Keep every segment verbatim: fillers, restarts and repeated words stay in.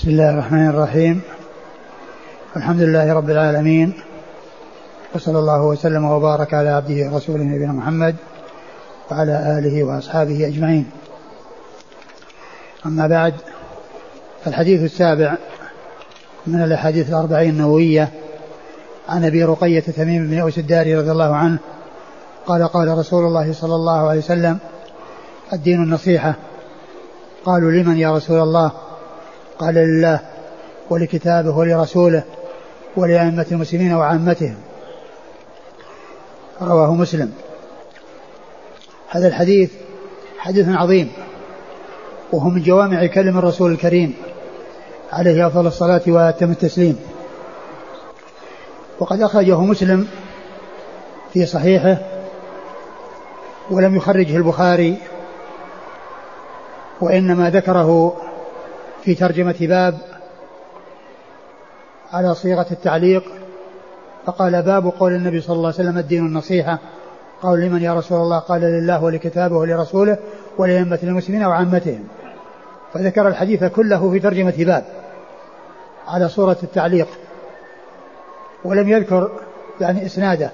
بسم الله الرحمن الرحيم. الحمد لله رب العالمين، وصلى الله وسلم وبارك على عبده ورسوله نبينا محمد وعلى آله وأصحابه أجمعين. أما بعد، فالحديث السابع من الأحاديث الأربعين النووية عن أبي رقية تميم بن أوس الداري رضي الله عنه قال قال رسول الله صلى الله عليه وسلم: الدين النصيحة. قالوا: لمن يا رسول الله؟ قال: لله ولكتابه ولرسوله ولأئمة المسلمين وعامتهم. رواه مسلم. هذا الحديث حديث عظيم، وهو من جوامع كلم الرسول الكريم عليه أفضل الصلاة وأتم التسليم. وقد أخرجه مسلم في صحيحه، ولم يخرجه البخاري، وإنما ذكره في ترجمة باب على صيغة التعليق، فقال: باب قول النبي صلى الله عليه وسلم: الدين النصيحة. قال: لمن يا رسول الله؟ قال: لله ولكتابه ولرسوله ولأئمة المسلمين وعامتهم. فذكر الحديث كله في ترجمة باب على صورة التعليق، ولم يذكر يعني إسناده.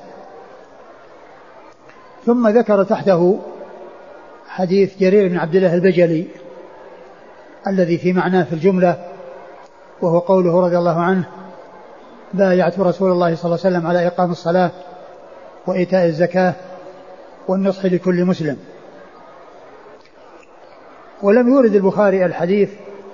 ثم ذكر تحته حديث جرير بن عبد الله البجلي الذي في معناه في الجملة، وهو قوله رضي الله عنه: بايعت رسول الله صلى الله عليه وسلم على إقام الصلاة وإيتاء الزكاة والنصح لكل مسلم. ولم يورد البخاري الحديث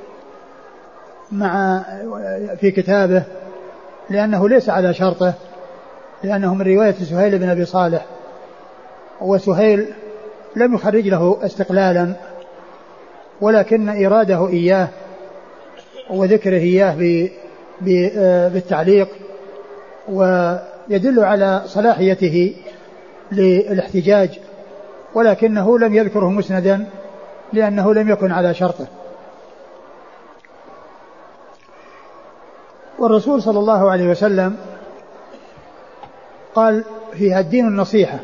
مع في كتابه لأنه ليس على شرطه، لأنه من رواية سهيل بن أبي صالح، وسهيل لم يخرج له استقلالا، ولكن إراده إياه وذكره إياه بالتعليق ويدل على صلاحيته للاحتجاج، ولكنه لم يذكره مسندا لأنه لم يكن على شرطه. والرسول صلى الله عليه وسلم قال فيها: الدين النصيحة.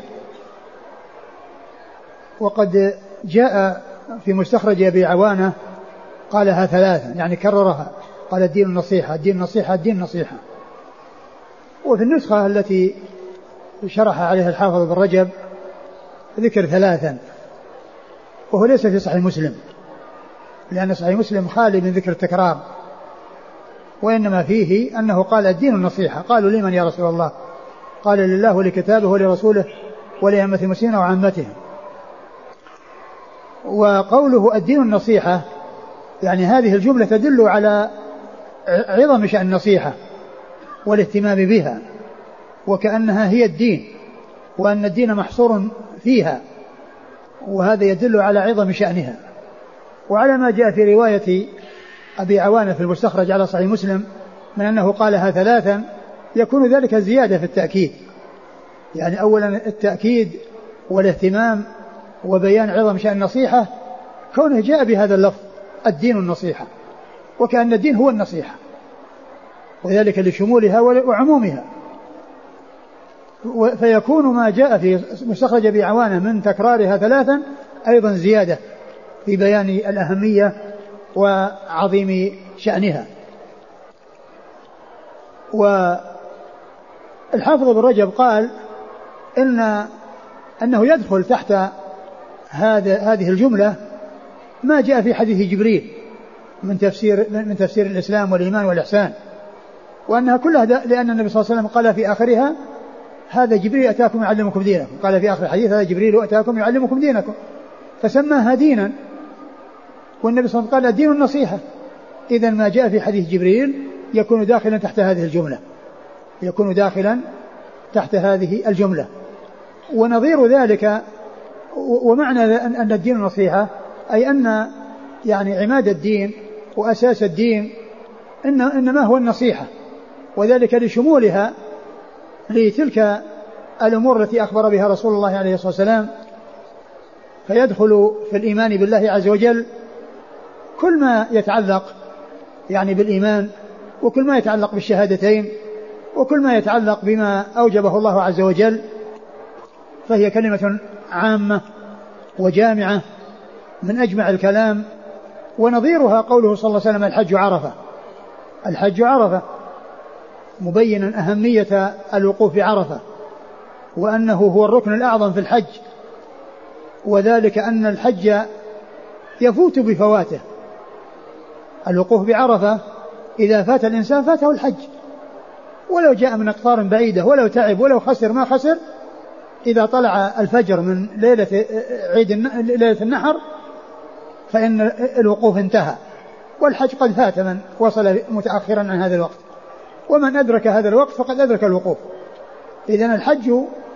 وقد جاء في مستخرج أبي عوانة قالها ثلاثا، يعني كررها، قال: الدين النصيحة، الدين النصيحة، الدين النصيحة. وفي النسخة التي شرح عليها الحافظ بن رجب ذكر ثلاثا، وهو ليس في صحيح مسلم، لأن صحيح مسلم خالي من ذكر التكرار، وإنما فيه أنه قال: الدين النصيحة. قالوا: لمن يا رسول الله؟ قال: لله ولكتابه ولرسوله ولأئمة المسلمين وعامتهم. وقوله الدين النصيحة يعني هذه الجملة تدل على عظم شأن النصيحة والاهتمام بها، وكأنها هي الدين، وأن الدين محصور فيها، وهذا يدل على عظم شأنها. وعلى ما جاء في رواية أبي عوانة في المستخرج على صحيح مسلم من أنه قالها ثلاثا، يكون ذلك زيادة في التأكيد، يعني أولا التأكيد والاهتمام وبيان عظم شأن النصيحة، كونه جاء بهذا اللفظ: الدين النصيحة، وكأن الدين هو النصيحة، وذلك لشمولها وعمومها. فيكون ما جاء في مستخرج أبي عوانة من تكرارها ثلاثا أيضا زيادة في بيان الأهمية وعظيم شأنها. والحافظ بن رجب قال إن أنه يدخل تحت هذا هذه الجملة ما جاء في حديث جبريل من تفسير من تفسير الإسلام والإيمان والإحسان، وأنها كلها لأن النبي صلى الله عليه وسلم قال في آخرها: هذا جبريل أتاكم يعلمكم دينكم. قال في آخر الحديث: هذا جبريل أتاكم يعلمكم دينكم، فسماها دينا، والنبي صلى الله عليه وسلم قال: الدين النصيحة. إذن ما جاء في حديث جبريل يكون داخلا تحت هذه الجملة، يكون داخلا تحت هذه الجملة. ونظير ذلك ومعنى أن الدين النصيحة أي أن يعني عماد الدين وأساس الدين إن إنما هو النصيحة، وذلك لشمولها لتلك الأمور التي أخبر بها رسول الله عليه الصلاة والسلام. فيدخل في الإيمان بالله عز وجل كل ما يتعلق يعني بالإيمان، وكل ما يتعلق بالشهادتين، وكل ما يتعلق بما أوجبه الله عز وجل، فهي كلمة عامة وجامعة من أجمع الكلام. ونظيرها قوله صلى الله عليه وسلم: الحج عرفة. الحج عرفة، مبينا أهمية الوقوف بعرفة، وأنه هو الركن الأعظم في الحج، وذلك أن الحج يفوت بفواته. الوقوف بعرفة إذا فات الإنسان فاته الحج، ولو جاء من أقطار بعيدة، ولو تعب، ولو خسر ما خسر، إذا طلع الفجر من ليلة عيد ليلة النحر فإن الوقوف انتهى، والحج قد فات من وصل متأخرا عن هذا الوقت، ومن أدرك هذا الوقت فقد أدرك الوقوف. إذن الحج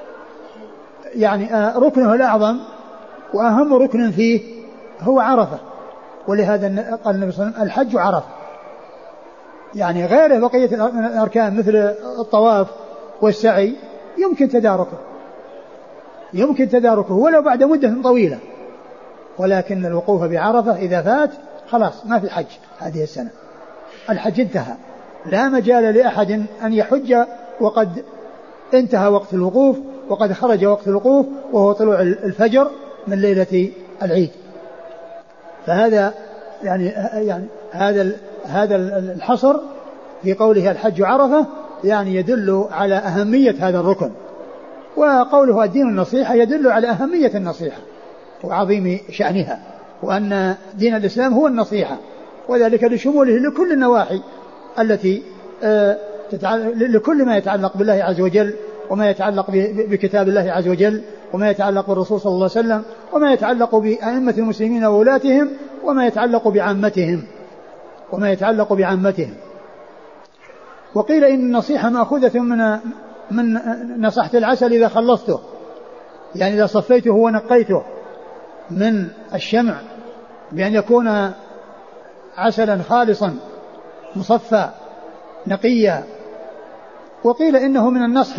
يعني ركنه الأعظم وأهم ركن فيه هو عرفة، ولهذا قال النبي صلى الله عليه وسلم الحج عرفة، يعني غير بقية الأركان مثل الطواف والسعي يمكن تداركه يمكن تداركه ولو بعد مدة طويلة، ولكن الوقوف بعرفة إذا فات خلاص ما في حج هذه السنة، الحج انتهى، لا مجال لأحد أن يحج وقد انتهى وقت الوقوف، وقد خرج وقت الوقوف وهو طلوع الفجر من ليلة العيد. فهذا يعني يعني هذا هذا الحصر في قوله الحج عرفة يعني يدل على أهمية هذا الركن، وقوله الدين النصيحة يدل على أهمية النصيحة وعظيم شأنها، وأن دين الإسلام هو النصيحة، وذلك لشموله لكل النواحي التي لكل ما يتعلق بالله عز وجل، وما يتعلق بكتاب الله عز وجل، وما يتعلق بالرسول صلى الله عليه وسلم، وما يتعلق بأئمة المسلمين وولاتهم، وما يتعلق بعامتهم وما يتعلق بعامتهم. وقيل إن النصيحة مأخوذة من من نصحت العسل إذا خلصته، يعني إذا صفيته ونقيته من الشمع بأن يكون عسلا خالصا مصفى نقيا. وقيل إنه من النصح،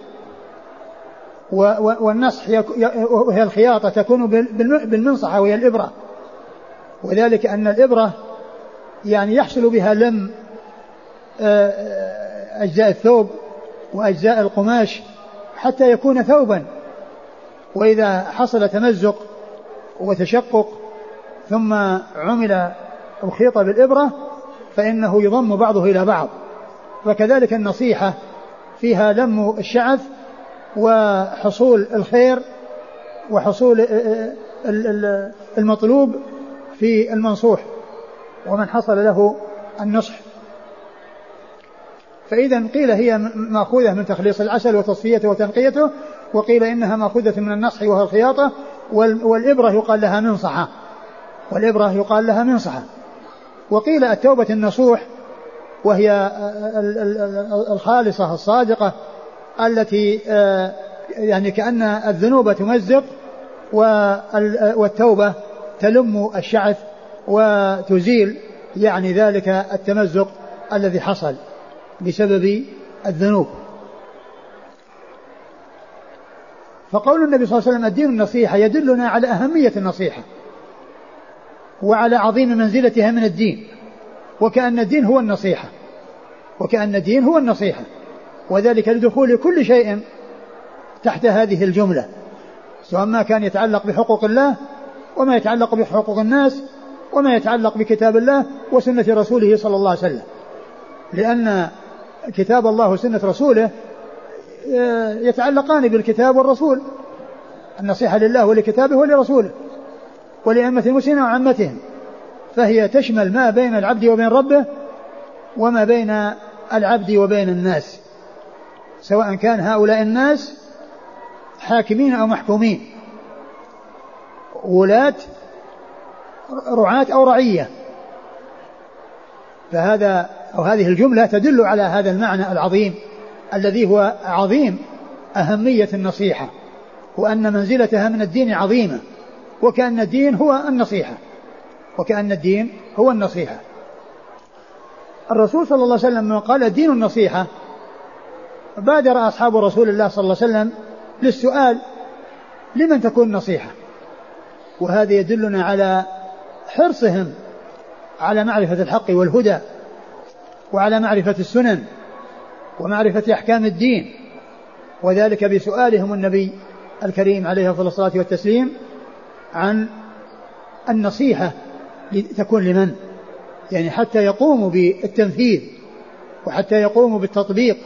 والنصح وهي الخياطة تكون بالمنصحة وهي الإبرة، وذلك أن الإبرة يعني يحصل بها لم أجزاء الثوب وأجزاء القماش حتى يكون ثوبا، وإذا حصل تمزق وتشقق ثم عمل أو خيط بالإبرة فإنه يضم بعضه إلى بعض. وكذلك النصيحة فيها لم الشعث وحصول الخير وحصول المطلوب في المنصوح ومن حصل له النصح. فإذا قيل هي مأخوذة من تخليص العسل وتصفيته وتنقيته، وقيل إنها مأخوذة من النصح وهو الخياطة، والإبرة يقال لها منصحة والإبرة يقال لها منصحة. وقيل التوبة النصوح وهي الخالصة الصادقة التي يعني كأن الذنوب تمزق والتوبة تلم الشعث وتزيل يعني ذلك التمزق الذي حصل بسبب الذنوب. فقول النبي صلى الله عليه وسلم الدين النصيحة يدلنا على أهمية النصيحة وعلى عظيم منزلتها من الدين، وكأن الدين هو النصيحة وكأن الدين هو النصيحة وذلك لدخول كل شيء تحت هذه الجملة، سواء ما كان يتعلق بحقوق الله وما يتعلق بحقوق الناس وما يتعلق بكتاب الله وسنة رسوله صلى الله عليه وسلم، لأن كتاب الله وسنة رسوله يتعلقان بالكتاب والرسول، النصيحة لله ولكتابه ولرسوله ولأئمة المسلمين وعامتهم، فهي تشمل ما بين العبد وبين ربه وما بين العبد وبين الناس، سواء كان هؤلاء الناس حاكمين أو محكومين، ولاة رعاة أو رعية. فهذا أو هذه الجملة تدل على هذا المعنى العظيم الذي هو عظيم أهمية النصيحة، وأن منزلتها من الدين عظيمة، وكأن الدين هو النصيحة وكأن الدين هو النصيحة. الرسول صلى الله عليه وسلم قال الدين النصيحة، بادر أصحاب رسول الله صلى الله عليه وسلم للسؤال لمن تكون نصيحة، وهذا يدلنا على حرصهم على معرفة الحق والهدى وعلى معرفة السنن ومعرفة أحكام الدين، وذلك بسؤالهم النبي الكريم عليه أفضل الصلاة والتسليم عن النصيحة تكون لمن، يعني حتى يقوموا بالتنفيذ وحتى يقوموا بالتطبيق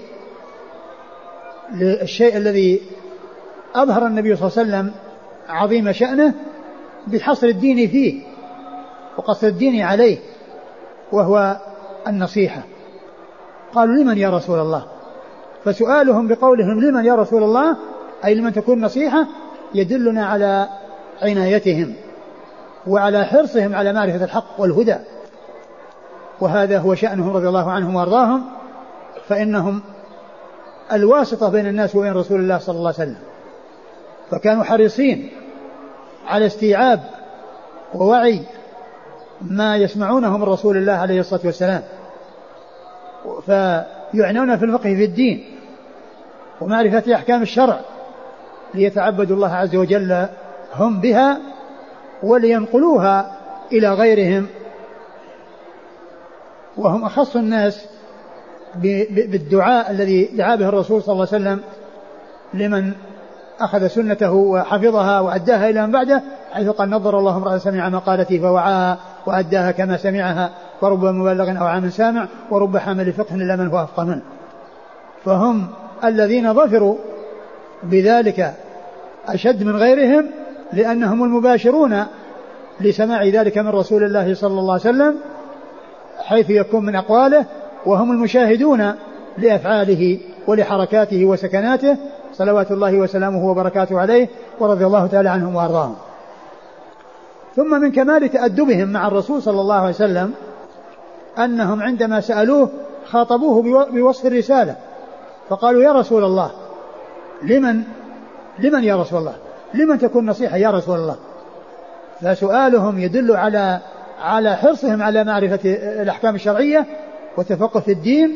للشيء الذي أظهر النبي صلى الله عليه وسلم عظيم شأنه بحصر الدين فيه وقصر الدين عليه، وهو النصيحة. قالوا لمن يا رسول الله؟ فسؤالهم بقولهم لمن يا رسول الله أي لمن تكون نصيحة يدلنا على عنايتهم وعلى حرصهم على معرفة الحق والهدى، وهذا هو شأنهم رضي الله عنهم وارضاهم، فإنهم الواسطة بين الناس وبين رسول الله صلى الله عليه وسلم، فكانوا حريصين على استيعاب ووعي ما يسمعونه من رسول الله عليه الصلاة والسلام، فيعنون في الفقه في الدين ومعرفة أحكام الشرع ليتعبدوا الله عز وجل هم بها ولينقلوها إلى غيرهم، وهم أخص الناس بالدعاء الذي دعا به الرسول صلى الله عليه وسلم لمن أخذ سنته وحفظها وأداها إلى من بعده، حيث قال نظر الله امرأ سمع مقالتي فوعاها وأداها كما سمعها، ورب مبلغ أو عام سامع ورب حامل فقه إلا من هو أفقه منه. فهم الذين ظفروا بذلك أشد من غيرهم، لأنهم المباشرون لسماع ذلك من رسول الله صلى الله عليه وسلم حيث يكون من أقواله، وهم المشاهدون لأفعاله ولحركاته وسكناته صلوات الله وسلامه وبركاته عليه ورضي الله تعالى عنهم وأرضاهم. ثم من كمال تأدبهم مع الرسول صلى الله عليه وسلم أنهم عندما سألوه خاطبوه بوصف الرسالة، فقالوا يا رسول الله لمن لمن يا رسول الله لمن تكون نصيحة يا رسول الله؟ فسؤالهم يدل على على حرصهم على معرفة الأحكام الشرعية والتفقه في الدين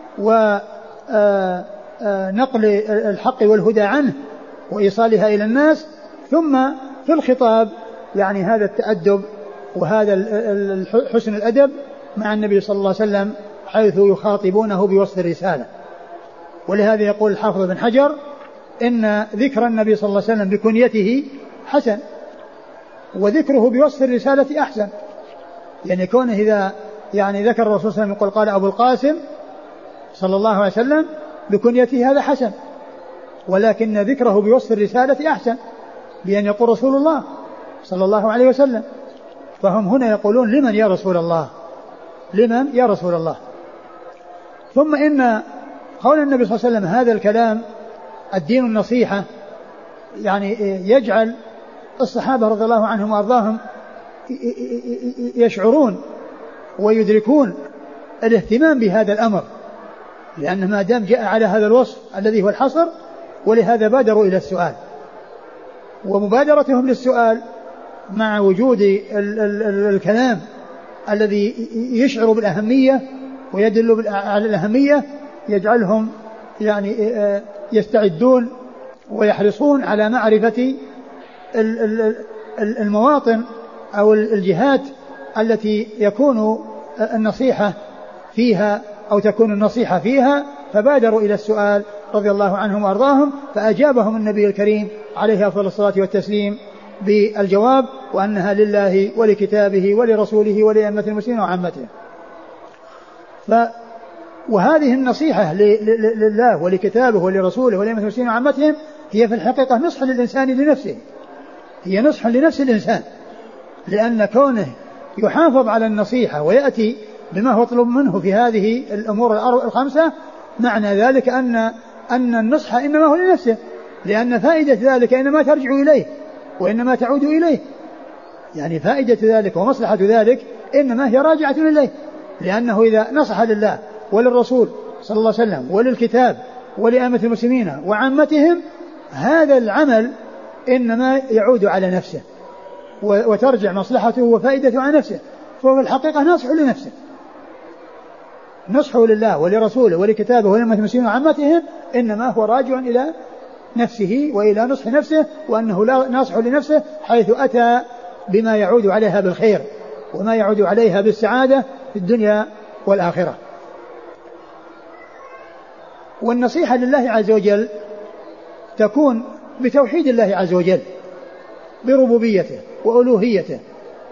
ونقل الحق والهدى عنه وإيصالها إلى الناس. ثم في الخطاب يعني هذا التأدب وهذا حسن الأدب مع النبي صلى الله عليه وسلم حيث يخاطبونه بوصف الرسالة. ولهذا يقول الحافظ بن حجر إن ذكر النبي صلى الله عليه وسلم بكنيته حسن، وذكره بوصف الرسالة أحسن. يعني كونه إذا يعني ذكر الرسول صلى الله عليه وسلم يقول قال أبو القاسم صلى الله عليه وسلم بكنيته هذا حسن، ولكن ذكره بوصف الرسالة أحسن بأن يقول رسول الله صلى الله عليه وسلم. فهم هنا يقولون لمن يا رسول الله لمن يا رسول الله. ثم إن قول النبي صلى الله عليه وسلم هذا الكلام الدين النصيحة يعني يجعل الصحابة رضي الله عنهم وأرضاهم يشعرون ويدركون الاهتمام بهذا الأمر، لأن ما دام جاء على هذا الوصف الذي هو الحصر، ولهذا بادروا إلى السؤال. ومبادرتهم للسؤال مع وجود ال ال الكلام الذي يشعر بالأهمية ويدل على الأهمية يجعلهم يعني يستعدون ويحرصون على معرفة المواطن أو الجهات التي يكون النصيحة فيها أو تكون النصيحة فيها، فبادروا إلى السؤال رضي الله عنهم وأرضاهم، فأجابهم النبي الكريم عليه أفضل الصلاة والتسليم بالجواب وأنها لله ولكتابه ولرسوله ولأئمة المسلمين وعامته. ف وهذه النصيحة لله ولكتابه ولرسوله ولأئمة المسلمين وعامتهم هي في الحقيقة نصح للإنسان لنفسه، هي نصح لنفس الإنسان، لأن كونه يحافظ على النصيحة ويأتي بما هو مطلوب منه في هذه الأمور الخمسة، معنى ذلك أن أن النصح إنما هو لنفسه، لأن فائدة ذلك إنما ترجع إليه وإنما تعود إليه، يعني فائدة ذلك ومصلحة ذلك إنما هي راجعة إليه، لأنه إذا نصح لله وللرسول صلى الله عليه وسلم وللكتاب ولأئمة المسلمين وعامتهم، هذا العمل إنما يعود على نفسه وترجع مصلحته وفائدته على نفسه، فهو الحقيقة نصح لنفسه، نصحه لله ولرسوله ولكتابه ولأئمة المسلمين وعامتهم إنما هو راجع إلى نفسه وإلى نصح نفسه، وأنه لا نصح لنفسه حيث أتى بما يعود عليها بالخير وما يعود عليها بالسعادة في الدنيا والآخرة. والنصيحة لله عز وجل تكون بتوحيد الله عز وجل بربوبيته وألوهيته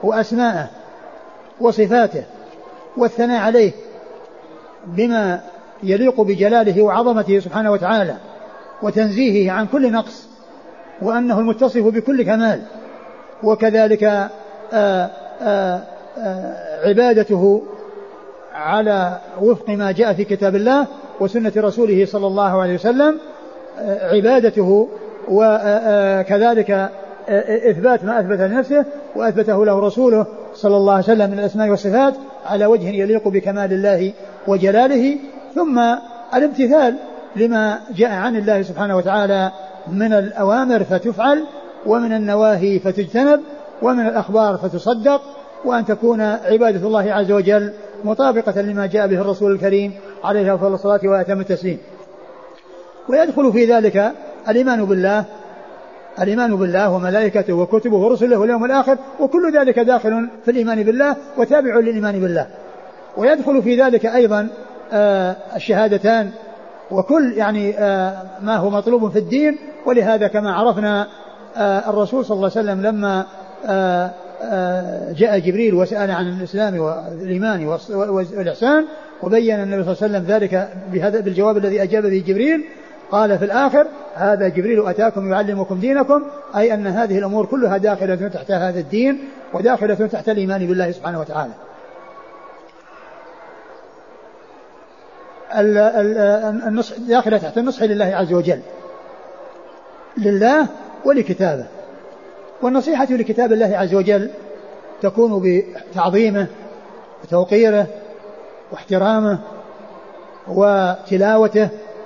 وأسمائه وصفاته، والثناء عليه بما يليق بجلاله وعظمته سبحانه وتعالى وتنزيهه عن كل نقص، وأنه المتصف بكل كمال. وكذلك آآ آآ آآ عبادته على وفق ما جاء في كتاب الله وسنة رسوله صلى الله عليه وسلم، عبادته وكذلك إثبات ما أثبت لنفسه وأثبته له رسوله صلى الله عليه وسلم من الأسماء والصفات على وجه يليق بكمال الله وجلاله. ثم الامتثال لما جاء عن الله سبحانه وتعالى من الأوامر فتفعل، ومن النواهي فتجتنب، ومن الأخبار فتصدق، وأن تكون عبادة الله عز وجل مطابقة لما جاء به الرسول الكريم عليه أفضل الصلاة وأتم التسليم. ويدخل في ذلك الإيمان بالله الإيمان بالله وملائكته وكتبه ورسله واليوم الآخر، وكل ذلك داخل في الإيمان بالله وتابع للإيمان بالله. ويدخل في ذلك أيضا آه الشهادتان وكل يعني آه ما هو مطلوب في الدين. ولهذا كما عرفنا آه الرسول صلى الله عليه وسلم لما آه آه جاء جبريل وسأل عن الإسلام والإيمان والإحسان، وبين النبي صلى الله عليه وسلم ذلك بهذا بالجواب الذي أجاب به جبريل، قال في الآخر: هذا جبريل أتاكم يعلمكم دينكم، أي أن هذه الأمور كلها داخلة تحت هذا الدين وداخلة تحت الإيمان بالله سبحانه وتعالى. النصح داخلة تحت النصح لله عز وجل، لله ولكتابه. والنصيحة لكتاب الله عز وجل تكون بتعظيمه وتوقيره واحترامه وتلاوته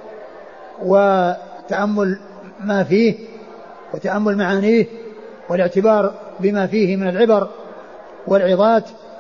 وتأمل ما فيه وتأمل معانيه والاعتبار بما فيه من العبر والعظات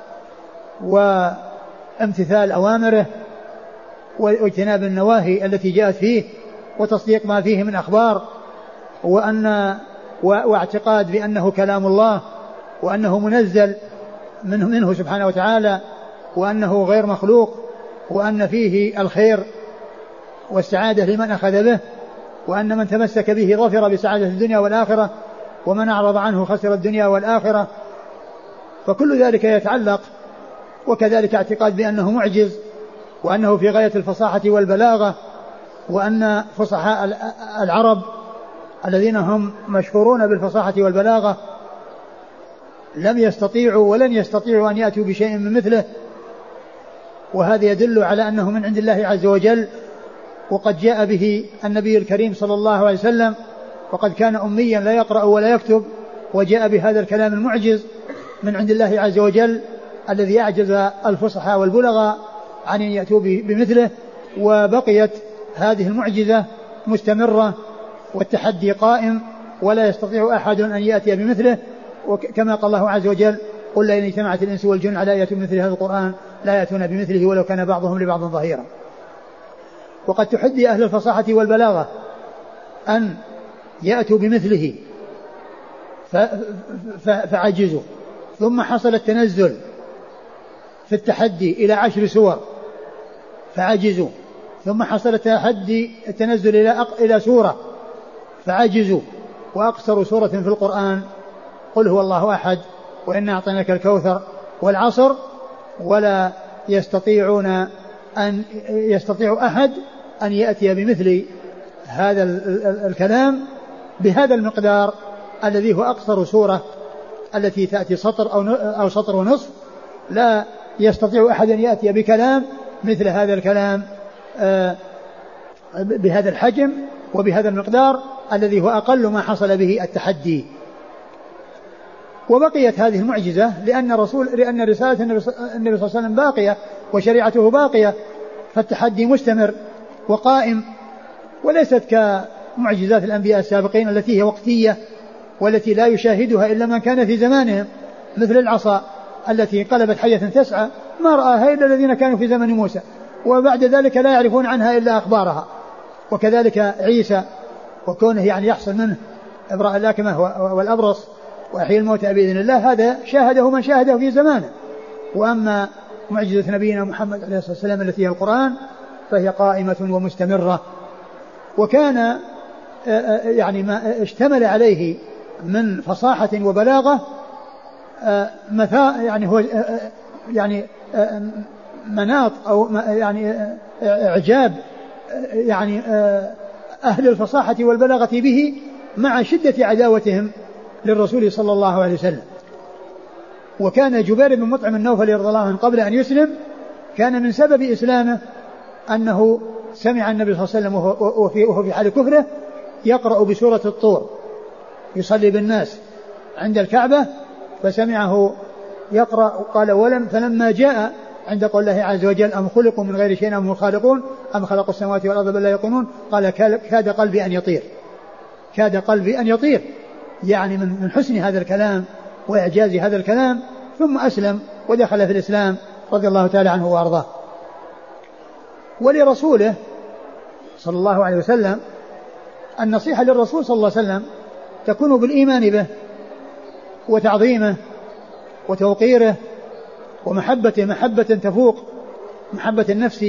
وامتثال أوامره واجتناب النواهي التي جاءت فيه وتصديق ما فيه من أخبار، وأن واعتقاد بأنه كلام الله وأنه منزل منه, منه سبحانه وتعالى، وأنه غير مخلوق، وأن فيه الخير والسعادة لمن أخذ به، وأن من تمسك به ظفر بسعادة الدنيا والآخرة، ومن أعرض عنه خسر الدنيا والآخرة. فكل ذلك يتعلق. وكذلك اعتقاد بأنه معجز، وأنه في غاية الفصاحة والبلاغة، وأن فصحاء العرب الذين هم مشهورون بالفصاحة والبلاغة لم يستطيعوا ولن يستطيعوا أن يأتوا بشيء من مثله. وهذا يدل على أنه من عند الله عز وجل، وقد جاء به النبي الكريم صلى الله عليه وسلم، وقد كان أميا لا يقرأ ولا يكتب، وجاء بهذا الكلام المعجز من عند الله عز وجل الذي أعجز الفصحاء والبلغاء عن أن يأتوا بمثله. وبقيت هذه المعجزة مستمرة والتحدي قائم، ولا يستطيع أحد أن يأتي بمثله. وكما قال الله عز وجل: قل لئن اجتمعت الإنس والجن على يأتوا بمثل هذا القرآن لا يأتون بمثله ولو كان بعضهم لبعض ظهيرا. وقد تحدي أهل الفصاحة والبلاغة أن يأتوا بمثله فعجزوا، ثم حصل التنزل في التحدي إلى عشر سور فعجزوا، ثم حصل التحدي التنزل إلى إلى سورة فعجزوا، وأقصر سورة في القرآن قل هو الله أحد وإنا أعطيناك الكوثر والعصر. ولا يستطيعون أن يستطيع أحد أن يأتي بمثل هذا الكلام بهذا المقدار الذي هو أقصر سورة التي تأتي سطر أو أو سطر ونصف. لا يستطيع أحد أن يأتي بكلام مثل هذا الكلام بهذا الحجم وبهذا المقدار الذي هو أقل ما حصل به التحدي. وبقيت هذه المعجزة لأن رسول لأن رسالة النبي صلى الله عليه وسلم باقية وشريعته باقية، فالتحدي مستمر وقائم، وليست كمعجزات الأنبياء السابقين التي هي وقتية والتي لا يشاهدها إلا من كان في زمانهم، مثل العصا التي قلبت حية تسعى ما رآها إلا الذين كانوا في زمن موسى، وبعد ذلك لا يعرفون عنها إلا أخبارها. وكذلك عيسى وكونه يعني يحصل منه إبراء الأكمه والأبرص وأحيي الموتى بإذن الله، هذا شاهده من شاهده في زمانه. وأما معجزة نبينا محمد عليه الصلاة والسلام التي هي القرآن فهي قائمة ومستمرة. وكان يعني ما اشتمل عليه من فصاحة وبلاغة يعني هو يعني مناط أو يعني إعجاب يعني أهل الفصاحة والبلاغة به مع شدة عداوتهم للرسول صلى الله عليه وسلم. وكان جبير بن مطعم النوفلي رضي الله عنه قبل أن يسلم كان من سبب إسلامه أنه سمع النبي صلى الله عليه وسلم وهو في حال كفره يقرأ بسورة الطور يصلي بالناس عند الكعبة فسمعه يقرأ قال ولم فلما جاء عند قول الله عز وجل أم خلقوا من غير شيء أم هم خالقون أم خلقوا السماوات والأرض بل لا يقولون قال كاد قلبي أن يطير كاد قلبي أن يطير يعني من حسن هذا الكلام وإعجاز هذا الكلام ثم أسلم ودخل في الإسلام رضي الله تعالى عنه وأرضاه. ولرسوله صلى الله عليه وسلم النصيحة للرسول صلى الله عليه وسلم تكون بالإيمان به وتعظيمه وتوقيره ومحبته محبة تفوق محبة النفس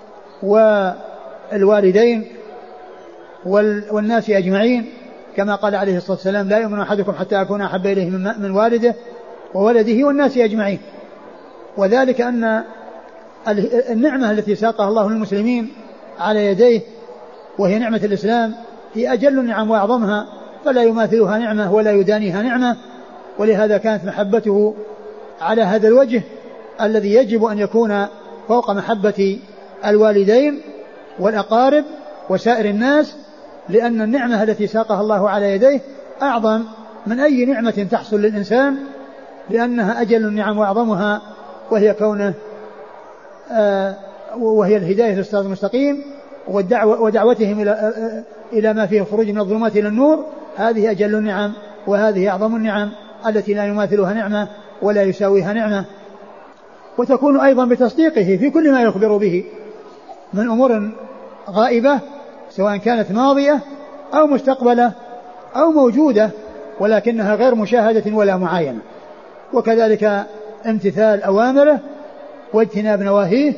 والوالدين والناس أجمعين كما قال عليه الصلاة والسلام لا يؤمن أحدكم حتى أكون أحب إليه من والده وولده والناس أجمعين. وذلك أن النعمة التي ساقها الله للمسلمين على يديه وهي نعمة الإسلام هي أجل النعم وأعظمها فلا يماثلها نعمة ولا يدانيها نعمة. ولهذا كانت محبته على هذا الوجه الذي يجب أن يكون فوق محبة الوالدين والأقارب وسائر الناس لأن النعمة التي ساقها الله على يديه أعظم من أي نعمة تحصل للإنسان لأنها أجل النعم وأعظمها وهي كونه آه وهي الهداية للصراط المستقيم والدعوة ودعوتهم إلى, آه إلى ما فيه خروج من الظلمات إلى النور. هذه أجل النعم وهذه أعظم النعم التي لا يماثلها نعمة ولا يساويها نعمة. وتكون أيضا بتصديقه في كل ما يخبر به من أمور غائبة سواء كانت ماضية أو مستقبلة أو موجودة ولكنها غير مشاهدة ولا معاينة. وكذلك امتثال أوامره واجتناب نواهيه.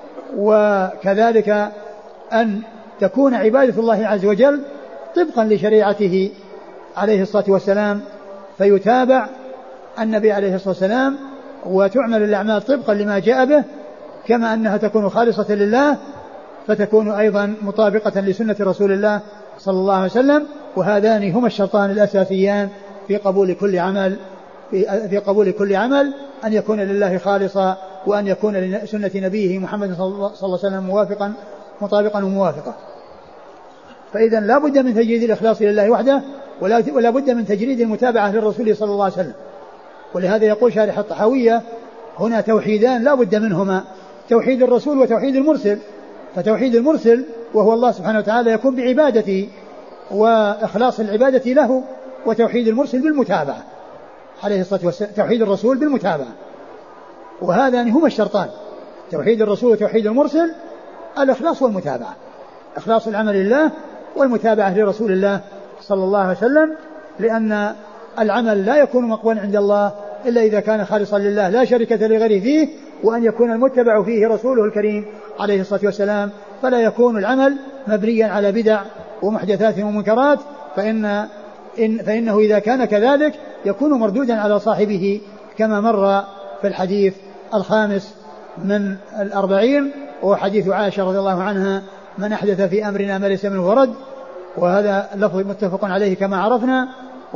وكذلك أن تكون عبادة الله عز وجل طبقا لشريعته عليه الصلاة والسلام فيتابع النبي عليه الصلاة والسلام وتعمل الأعمال طبقا لما جاء به كما أنها تكون خالصة لله فتكون أيضا مطابقة لسنة رسول الله صلى الله عليه وسلم. وهذان هما الشرطان الأساسيان في قبول كل عمل في, في قبول كل عمل أن يكون لله خالصا وأن يكون لسنة نبيه محمد صلى الله عليه وسلم موافقا مطابقا وموافقا. فإذا لا بد من تجريد الإخلاص لله وحده ولا بد من تجريد المتابعة للرسول صلى الله عليه وسلم. ولهذا يقول شارح الطحاوية هنا توحيدان لا بد منهما توحيد الرسول وتوحيد المرسل. فتوحيد المرسل وهو الله سبحانه وتعالى يكون بعبادته وإخلاص العبادة له وتوحيد المرسل بالمتابعة عليه الصلاة والسلام توحيد الرسول بالمتابعة. وهذان هما الشرطان توحيد الرسول وتوحيد المرسل الإخلاص والمتابعة إخلاص العمل لله والمتابعة لرسول الله صلى الله عليه وسلم لأن العمل لا يكون مقبولا عند الله إلا إذا كان خالصا لله لا شركة لغيره فيه وأن يكون المتبع فيه رسوله الكريم عليه الصلاة والسلام فلا يكون العمل مبنيا على بدع ومحدثات ومنكرات فإن إن فإنه إذا كان كذلك يكون مردودا على صاحبه كما مر في الحديث الخامس من الأربعين وهو حديث عائشة رضي الله عنها من أحدث في أمرنا ما ليس منه ورد. وهذا لفظ متفق عليه كما عرفنا.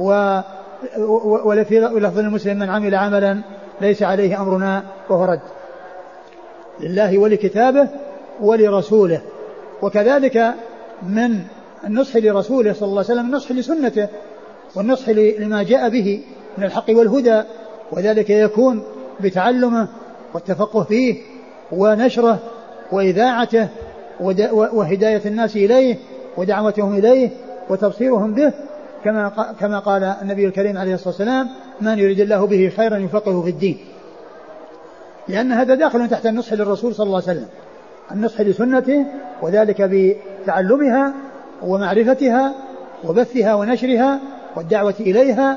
ولفي لفظ المسلم من عمل عملا ليس عليه أمرنا وهو رد لله ولكتابه ولرسوله. وكذلك من النصح لرسوله صلى الله عليه وسلم النصح لسنته والنصح لما جاء به من الحق والهدى وذلك يكون بتعلمه والتفقه فيه ونشره وإذاعته وهداية الناس إليه ودعوتهم إليه وتبصيرهم به كما كما قال النبي الكريم عليه الصلاة والسلام من يريد الله به خيرا يفقهه في الدين لأن هذا داخل تحت النصح للرسول صلى الله عليه وسلم النصح لسنته وذلك بتعلمها ومعرفتها وبثها ونشرها والدعوة إليها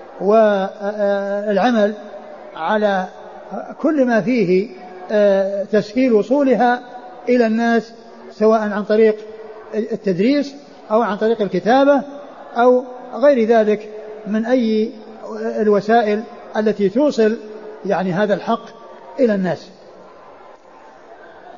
والعمل على كل ما فيه تسهيل وصولها إلى الناس سواء عن طريق التدريس أو عن طريق الكتابة أو غير ذلك من أي الوسائل التي توصل يعني هذا الحق إلى الناس.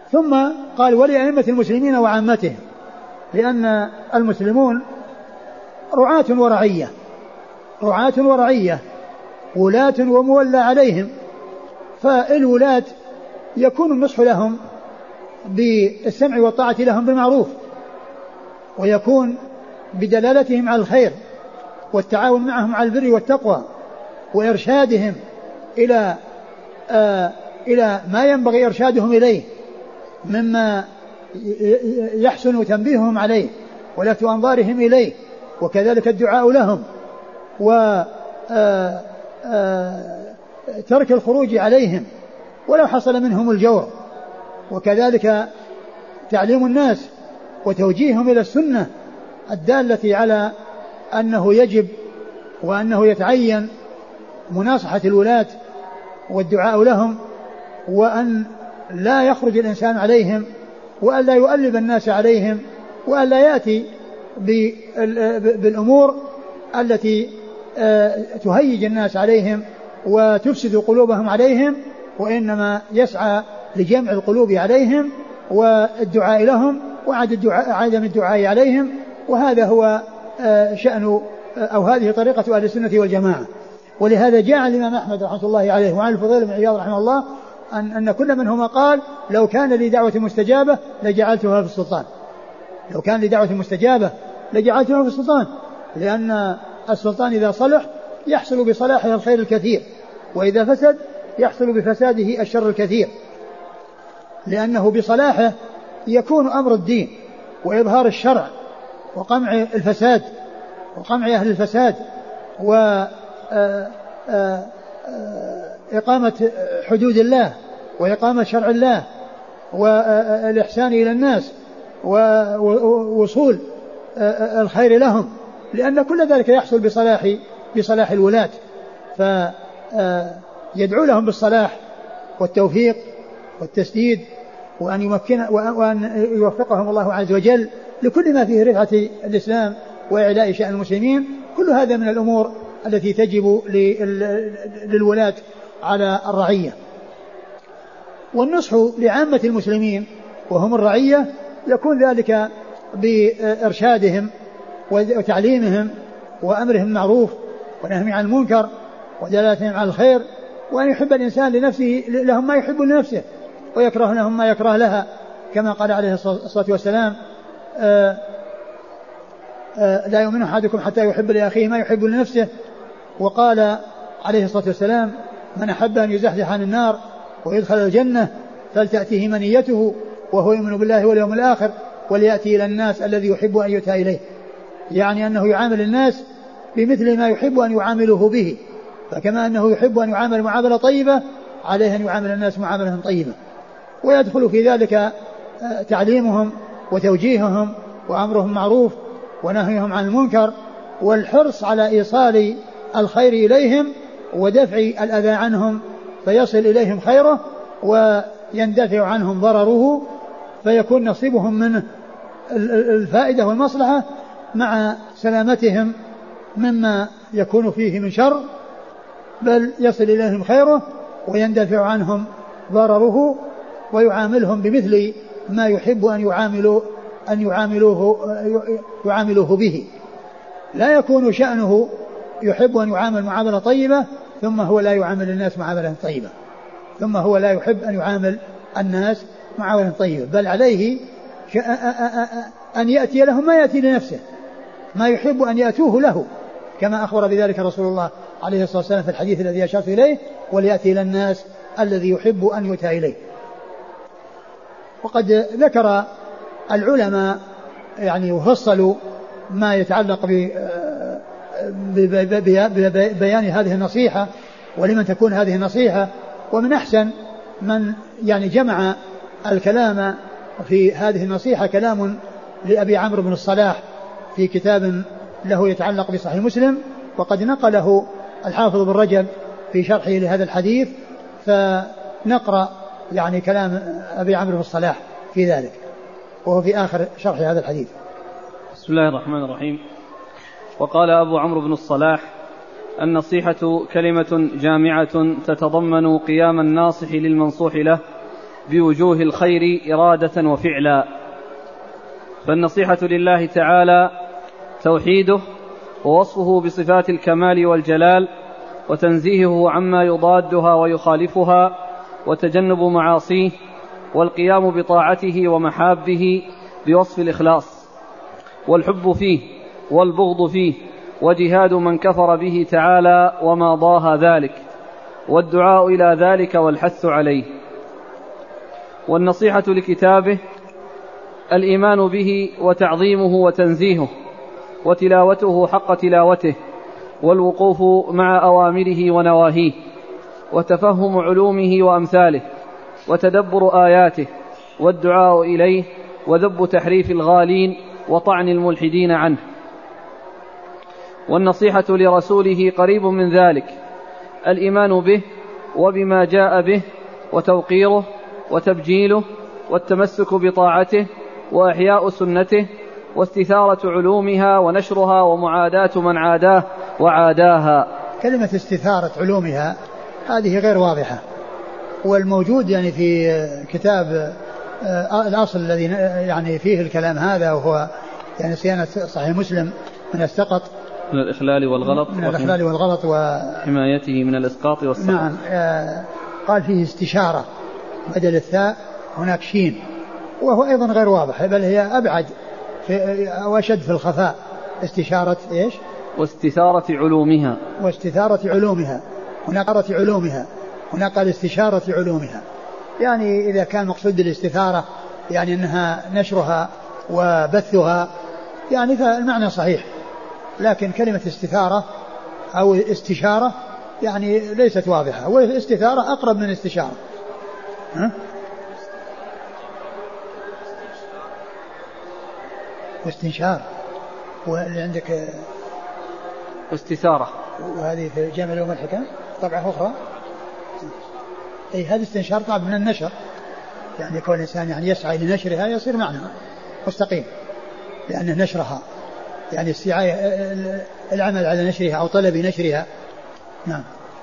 ثم قال ولأئمة المسلمين وعامتهم، لأن المسلمون رعاة ورعية، رعاة ورعية، ولاة ومولى عليهم، فالولاة يكون النصح لهم بالسمع والطاعة لهم بالمعروف، ويكون بدلالتهم على الخير والتعاون معهم على البر والتقوى، وإرشادهم إلى آه إلى ما ينبغي إرشادهم إليه مما يحسن تنبيههم عليه ولفت أنظارهم إليه، وكذلك الدعاء لهم وترك الخروج عليهم ولو حصل منهم الجور، وكذلك تعليم الناس وتوجيههم إلى السنة الدالة على أنه يجب وأنه يتعين مناصحة الولاة والدعاء لهم، وأن لا يخرج الإنسان عليهم، وأن لا يؤلب الناس عليهم، وأن لا يأتي بالأمور التي تهيج الناس عليهم وتفسد قلوبهم عليهم، وإنما يسعى لجمع القلوب عليهم والدعاء لهم وعدم الدعاء عليهم. وهذا هو شأن أو هذه طريقة أهل السنة والجماعة. ولهذا جاء الإمام أحمد رحمه الله عليه وعن الفضيل بن عياض رحمه الله أن, أن كل منهما قال لو كان لي دعوة مستجابة لجعلتها في السلطان، لو كان لي دعوة مستجابة لجعلتها في السلطان، لأن السلطان إذا صلح يحصل بصلاحه الخير الكثير، وإذا فسد يحصل بفساده الشر الكثير، لأنه بصلاحه يكون أمر الدين وإظهار الشرع وقمع الفساد وقمع أهل الفساد وإقامة حدود الله وإقامة شرع الله والإحسان إلى الناس ووصول الخير لهم، لأن كل ذلك يحصل بصلاح بصلاح الولاة، فيدعو لهم بالصلاح والتوفيق والتسديد، وأن يمكن وأن يوفقهم الله عز وجل لكل ما فيه رفعة الإسلام وإعلاء شأن المسلمين. كل هذا من الأمور التي تجب للولاة على الرعية. والنصح لعامة المسلمين وهم الرعية يكون ذلك بإرشادهم وتعليمهم وأمرهم معروف ونهي عن المنكر ودلالتهم على الخير، وأن يحب الإنسان لنفسه لهم ما يحب لنفسه ويكره لهم ما يكره لها، كما قال عليه الصلاة والسلام آآ آآ لا يؤمن أحدكم حتى يحب لأخيه ما يحب لنفسه. وقال عليه الصلاة والسلام من أحب أن يزحزح عن النار ويدخل الجنة فلتأتيه منيته وهو يؤمن بالله واليوم الآخر وليأتي إلى الناس الذي يحب أن يؤتى إليه، يعني أنه يعامل الناس بمثل ما يحب أن يعامله به، فكما أنه يحب أن يعامل معاملة طيبة عليه أن يعامل الناس معاملة طيبة. ويدخل في ذلك تعليمهم وتوجيههم وأمرهم معروف ونهيهم عن المنكر، والحرص على إيصال الخير إليهم ودفع الأذى عنهم فيصل إليهم خيره ويندفع عنهم ضرره، فيكون نصيبهم منه الفائدة والمصلحة مع سلامتهم مما يكون فيه من شر، بل يصل إليهم خيره ويندفع عنهم ضرره ويعاملهم بمثل ما يحب أن يعاملوا أن يعاملوه يعاملوه به. لا يكون شأنه يحب أن يعامل معاملة طيبة ثم هو لا يعامل الناس معاملة طيبة، ثم هو لا يحب أن يعامل الناس معاملة طيبة، بل عليه أن يأتي لهم ما يأتي لنفسه، ما يحب أن يأتوه له، كما أخبر بذلك رسول الله عليه الصلاة والسلام في الحديث الذي أشرت إليه وليأتي إلى الناس الذي يحب أن يؤتى إليه. وقد ذكر العلماء يعني وفصلوا ما يتعلق ببيان هذه النصيحة ولمن تكون هذه النصيحة، ومن أحسن من يعني جمع الكلام في هذه النصيحة كلام لأبي عمرو بن الصلاح في كتاب له يتعلق بصحيح مسلم، وقد نقله الحافظ بن رجب في شرحه لهذا الحديث، فنقرأ يعني كلام أبي عمرو بن الصلاح في ذلك وهو في آخر شرح هذا الحديث. بسم الله الرحمن الرحيم. وقال أبو عمرو بن الصلاح النصيحة كلمة جامعة تتضمن قيام الناصح للمنصوح له بوجوه الخير إرادة وفعلا. فالنصيحة لله تعالى توحيده ووصفه بصفات الكمال والجلال، وتنزيهه عما يضادها ويخالفها، وتجنب معاصيه، والقيام بطاعته ومحابه بوصف الإخلاص، والحب فيه والبغض فيه، وجهاد من كفر به تعالى وما ضاها ذلك، والدعاء إلى ذلك والحث عليه. والنصيحة لكتابه الإيمان به وتعظيمه وتنزيهه، وتلاوته حق تلاوته، والوقوف مع أوامره ونواهيه، وتفهم علومه وأمثاله، وتدبر آياته، والدعاء إليه، وذب تحريف الغالين وطعن الملحدين عنه. والنصيحة لرسوله قريب من ذلك، الإيمان به وبما جاء به، وتوقيره وتبجيله، والتمسك بطاعته، وإحياء سنته، واستثارة علومها ونشرها، ومعاداة من عاداه وعاداها. كلمة استثارة علومها هذه غير واضحة، والموجود يعني في كتاب الأصل الذي يعني فيه الكلام هذا، وهو يعني صيانة صحيح مسلم من السقط، من الإخلال والغلط من الإخلال والغلط وحمايته من الإسقاط والسقط. نعم. قال فيه استشارة بدل الثاء هناك شين، وهو أيضا غير واضح، بل هي أبعد وأشد في الخفاء. استشارة إيش؟ واستثارة علومها. واستثارة علومها. هناك قرة علومها، هناك قال استشارة علومها. يعني إذا كان مقصود بالاستثارة يعني أنها نشرها وبثها، يعني فالمعنى صحيح، لكن كلمة استثارة أو استشارة يعني ليست واضحة، والاستثارة أقرب من استشارة. ها؟ واستنشار، واللي عندك واستثارة، وهذه في جامع العلوم والحكم طبعة أخرى. أي هذا استنشار طبعا من النشر، يعني يكون الإنسان يعني يسعى لنشرها يصير معنى مستقيم، لأنه نشرها يعني السعي العمل على نشرها أو طلب نشرها. نعم.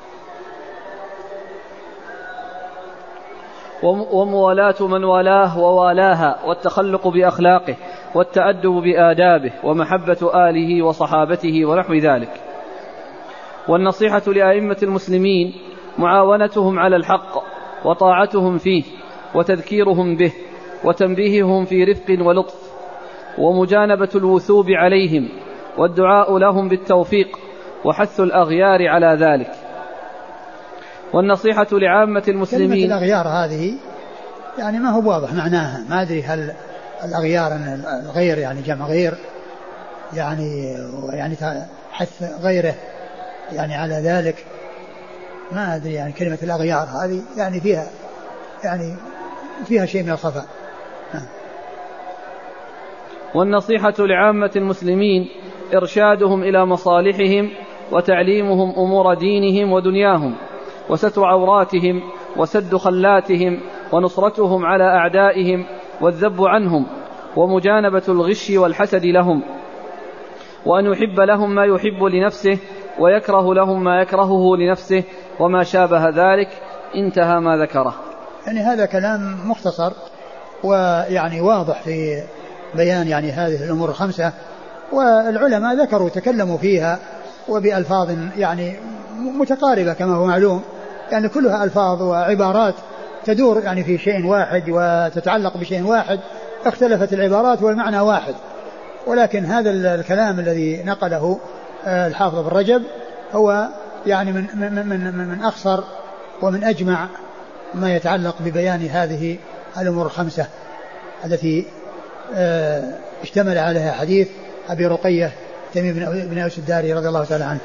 وموالاة من والاه ووالاها، والتخلق بأخلاقه، والتأدب بآدابه، ومحبة آله وصحابته ونحو ذلك. والنصيحة لأئمة المسلمين معاونتهم على الحق، وطاعتهم فيه، وتذكيرهم به، وتنبيههم في رفق ولطف، ومجانبة الوثوب عليهم، والدعاء لهم بالتوفيق، وحث الأغيار على ذلك. والنصيحة لعامة المسلمين. كلمة الأغيار هذه يعني ما هو واضح معناها، ما أدري هل الأغيار الغير يعني جمع غير يعني يعني حث غيره يعني على ذلك، ما أدري. يعني كلمة الأغيار هذه يعني فيها يعني فيها شيء من الخفاء. والنصيحة لعامة المسلمين إرشادهم إلى مصالحهم، وتعليمهم أمور دينهم ودنياهم، وستر عوراتهم، وسد خلاتهم، ونصرتهم على أعدائهم، والذب عنهم، ومجانبة الغش والحسد لهم، وأن يحب لهم ما يحب لنفسه، ويكره لهم ما يكرهه لنفسه، وما شابه ذلك. انتهى ما ذكره. يعني هذا كلام مختصر ويعني واضح في بيان يعني هذه الأمور الخمسة، والعلماء ذكروا تكلموا فيها وبألفاظ يعني متقاربة كما هو معلوم، يعني كلها ألفاظ وعبارات تدور يعني في شيء واحد وتتعلق بشيء واحد، اختلفت العبارات والمعنى واحد. ولكن هذا الكلام الذي نقله الحافظ ابن رجب هو يعني من, من, من, من أخصر ومن أجمع ما يتعلق ببيان هذه الأمور الخمسة التي اشتمل عليها حديث أبي رقية تميم بن أوس الداري رضي الله تعالى عنه.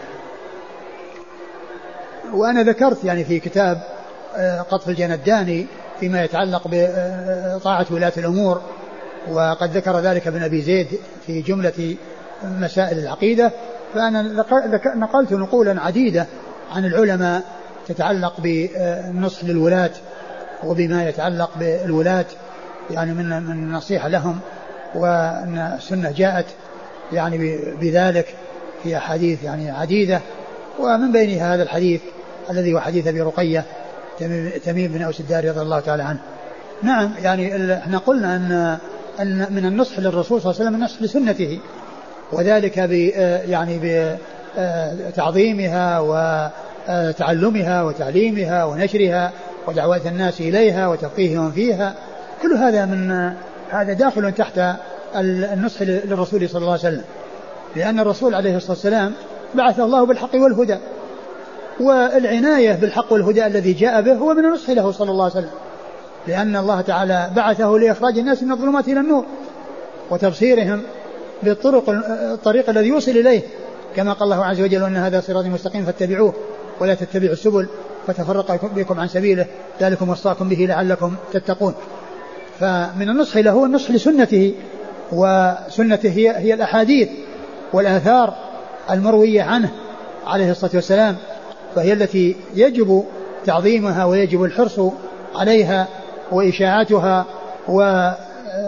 وأنا ذكرت يعني في كتاب قطف الجنداني فيما يتعلق بطاعة ولاة الأمور، وقد ذكر ذلك ابن أبي زيد في جملة مسائل العقيدة، فأنا نقلت نقولا عديدة عن العلماء تتعلق بالنصح للولاة وبما يتعلق بالولاة يعني من من النصيحة لهم، وأن السنة جاءت يعني بذلك في أحاديث يعني عديدة، ومن بين هذا الحديث الذي هو حديث أبي رقية تميم بن أوس الداري رضي الله تعالى عنه. نعم يعني احنا قلنا أن أن من النصح للرسول صلى الله عليه وسلم النصح لسنته، وذلك ب يعني بتعظيمها وتعلمها وتعليمها ونشرها ودعوة الناس إليها وتفقيههم فيها، كل هذا من هذا داخل تحت النصح للرسول صلى الله عليه وسلم، لأن الرسول عليه الصلاة والسلام بعث الله بالحق والهدى، والعناية بالحق والهدى الذي جاء به هو من النصح له صلى الله عليه وسلم، لأن الله تعالى بعثه لإخراج الناس من الظلمات إلى النور وتبصيرهم بالطرق الطريق الذي يوصل إليه، كما قال الله عز وجل: وأن هذا صراطي مستقيم فاتبعوه ولا تتبعوا السبل فتفرق بكم عن سبيله ذلكم وصاكم به لعلكم تتقون. فمن النصح له النصح لسنته، وسنته هي, هي الأحاديث والآثار المروية عنه عليه الصلاة والسلام، فهي التي يجب تعظيمها ويجب الحرص عليها وإشاعتها وحث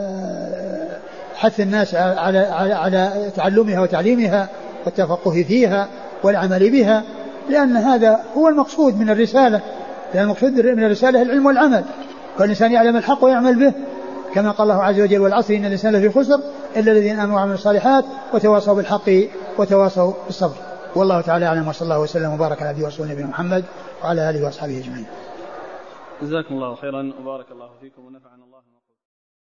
الناس على, على, على تعلمها وتعليمها والتفقه فيها والعمل بها، لأن هذا هو المقصود من الرسالة، لأن المقصود من الرسالة العلم والعمل، فالإنسان يعلم الحق ويعمل به، كما قال الله عز وجل: والعصر إن الإنسان لفي خسر إلا الذين آمنوا وعملوا الصالحات وتواصوا بالحق وتواصوا بالصبر. والله تعالى أعلم، وصلى الله وسلم وبارك على عبده ورسوله نبينا محمد وعلى آله وأصحابه أجمعين. جزاكم الله خيرا وبارك الله فيكم ونفعنا الله.